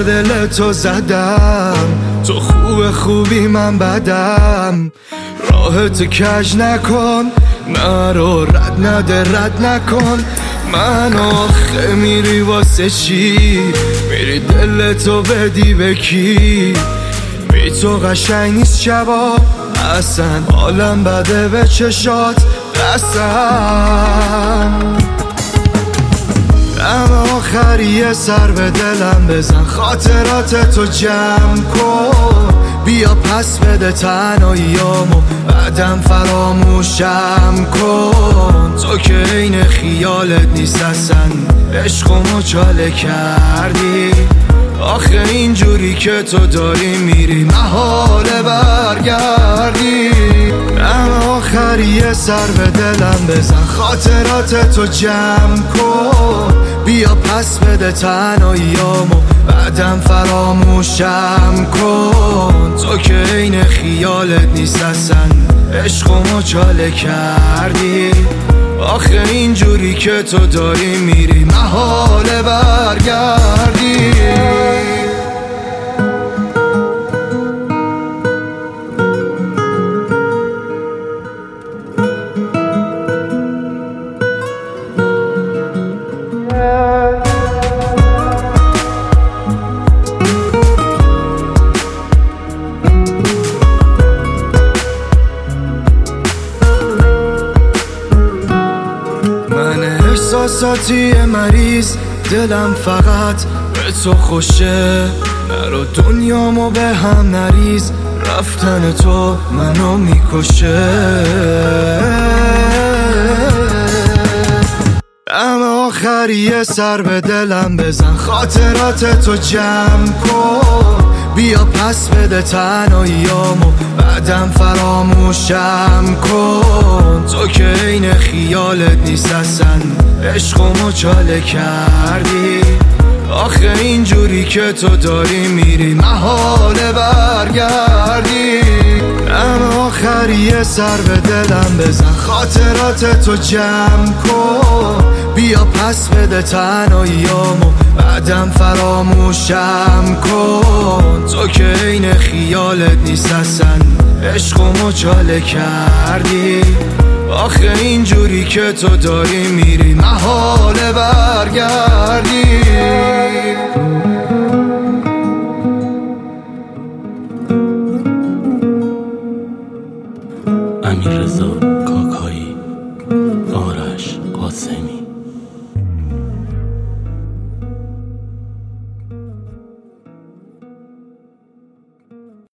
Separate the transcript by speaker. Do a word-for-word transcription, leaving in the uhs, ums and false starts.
Speaker 1: دل تو زدم، تو خوب خوبی من بدم. راحت کج نکن، مرا رد نده رد نکن. من آخه میری واسه چی؟ میری دل تو بدی به کی؟ بی تو قشنگ نیست شبا اصلا، حالم بده به چشات قسم. دم آخری سر به دلم بزن، خاطرات تو جمع کن. بیا پس بده تنهاییامو، بعدم فراموشم کن. تو که این خیالت نیست اصلا، عشقمو چاله کردی. آخه اینجوری که تو داری میری محاله برگردی. دم آخری سر به دلم بزن، خاطرات تو جمع کن. بیا پس بده تنهاییامو، بعدم فراموشم کن. تو که این خیالت نیست اصلا، عشقمو چاله کردی. آخه اینجوری که تو داری میری محاله برگردی. احساساتی مریض، دلم فقط به تو خوشه. نرو دنیامو به هم نریز، رفتن تو منو میکشه. دم آخری سر به دلم بزن، خاطرات تو جمع کن. بیا پس بده تنهاییامو، بعدم فراموشم کن. تو که این خیالت نیست اصلا، عشقمو چاله کردی. آخه اینجوری که تو داری میری محاله برگردی. دم آخری سر به دلم بزن، خاطرات تو جمع کن. بیا پس بده تنهاییامو، بعدم فراموشم کن. تو که این خیالت نیست اصلا، عشقمو چاله کردی. آخه اینجوری که تو داری میری محاله برگردی.
Speaker 2: امیررضا کاکایی، آرش قاسمی.